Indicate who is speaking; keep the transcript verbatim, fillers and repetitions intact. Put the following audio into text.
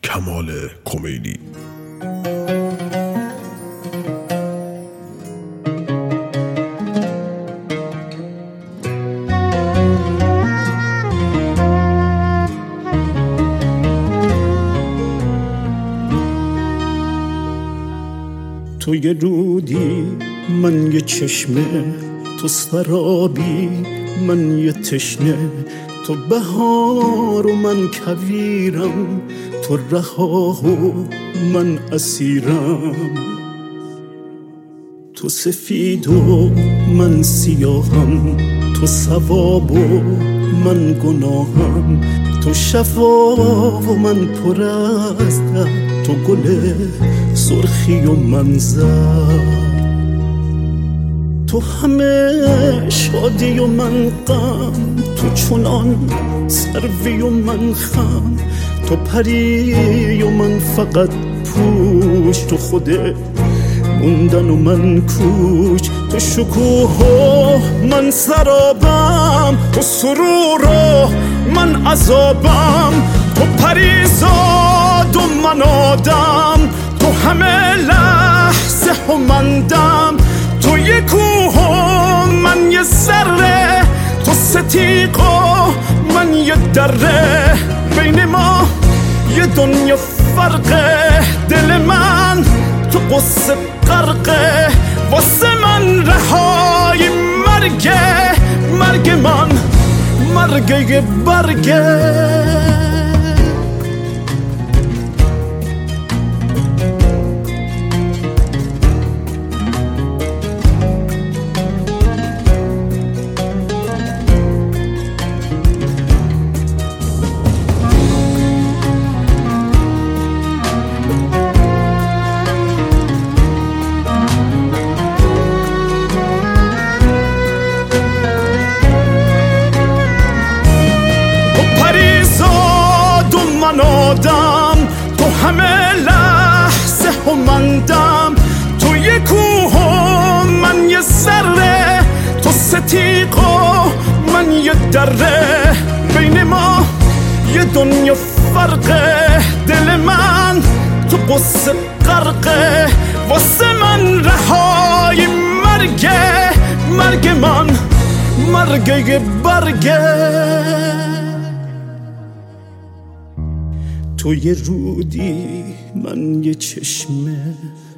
Speaker 1: کمال کمیلی.
Speaker 2: تو یه رودی من یه چشمه، تو سرابی من یه تشنه، تو بهار و من کویرم، تو رها و من اسیرم. تو سفید و من سیاهم، تو ثواب و من گناهم، تو شفا و من پر از درد، تو گل سرخی و من زرد. تو همه شادی و من غم، تو چنان سروی و من خم، تو پری و من فقط پوش، تو خودت موندن و من کوچ. تو شکوه و من سرابم، تو سرور و من عذابم، تو پریزاد و من آدم، تو همه لحظه و من دم. تو یه کوه و من یه ذره، تو ستیق و من یه دره، بین ما یه دنیا فرقه. دل من تو قصه غرقه، واسه من رهای مرگه، مرگ من مرگه برگه. آدم، تو همه لحظه و من دم، تو یه کوه و من یه ذره، تو ستیق و من یه دره، بین ما یه دنیا فرقه. دل من تو قصه غرقه، واسه من رهای مرگه، مرگ من مرگه برگه. تو یه رودی من یه چشمه،